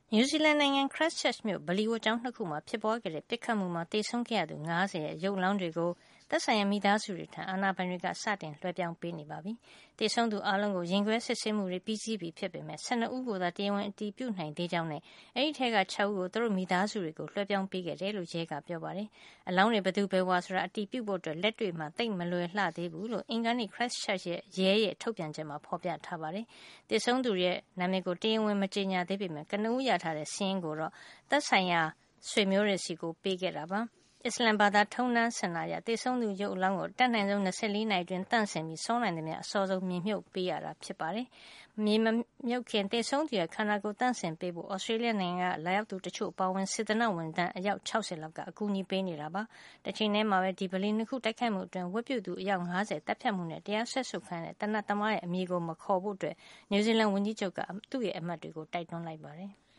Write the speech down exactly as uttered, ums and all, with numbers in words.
နယူးဇီလန်နိုင်ငံ Christchurch မြို့ ဗလီဝတ်ကျောင်းနှစ်ခုမှာဖြစ်ပွားခဲ့တဲ့ပစ်ခတ်မှုမှာသေဆုံးခဲ့ရသူ၅၀ရဲ့ရုပ်အလောင်းတွေကိုသက်ဆိုင်ရာမိသားစုတွေထံအာဏာပိုင်တွေကစတင်လွှဲပြောင်းပေးနေပါပြီ။သေဆုံးသူအားလုံးကိုရင်ခွဲစစ်ဆေးမှုတွေပြီးစီးပြီဖြစ်ပေမဲ့၁၂ဦးကိုသာတရားဝင်အတည်ပြုနိုင်သေးကြောင်းနဲ့အဲဒီထဲက၆ဦးကိုသူတို့မိသားစုတွေကိုလွှဲပြောင်းပေးခဲ့တယ်လို့ရဲကပြောပါတယ်။အလောင်းတွေဘယ်သူဘယ်ဝါဆိုတာအတည်ပြုဖို့အတွက်လက်တွေ့မှာသိပ်မလွယ်လှသေးဘူးလို့အင်္ဂါနေ့ Christchurch ရဲ့ရဲရဲ့ထုတ်ပြန်ချက်မှာဖော်ပြထားပါတယ်။သေဆုံးသူရဲ့နာမည်ကိုတရားဝင်မကြေညာသေးပေမဲ့ကနဦးရထားတဲ့စာရင်းကိုတော့သက်ဆိုင်ရာဆွေမျိုးတွေစီကိုပေးခဲ့တာပါ။အစ္စလမ်ဘာသာထုံးတမ်းစံနာအရသေဆုံးသူရုပ်အလောင်းကိုတတ်နိုင်ဆုံး၂၄နာရီအတွင်းတန့်စင်ပြီးစောနိုင်သမျှအစောဆုံးမြေမြုပ်ပေးရတာဖြစ်ပါတယ်။မြေမမြုပ်ခင်သေဆုံးသူရဲ့ခန္ဓာကိုယ်တန့်စင်ပေးဖို့ဩစတြေးလျနိုင်ငံကလာရောက်သူတချို့အပါအဝင်စေတနာ့ဝန်ထမ်းအယောက်၆၀လောက်ကအကူအညီပေးနေတာပါ။တစ်ချိန်တည်းမှာပဲဒီဗလီနှစ်ခုတိုက်ခိုက်မှုအတွင်းဝတ်ပြုသူအယောက်၅၀တပ်ဖြတ်မှုနဲ့တရားစွဲဆိုခံတဲ့တနတ်သမားရဲ့အမည်ကိုမခေါ်ဖို့အတွက်နယူးဇီလန်ဝန်ကြီးချုပ်ကသူ့ရဲ့အမတ်တွေကိုတိုက်တွန်းလိုက်ပါတယ်။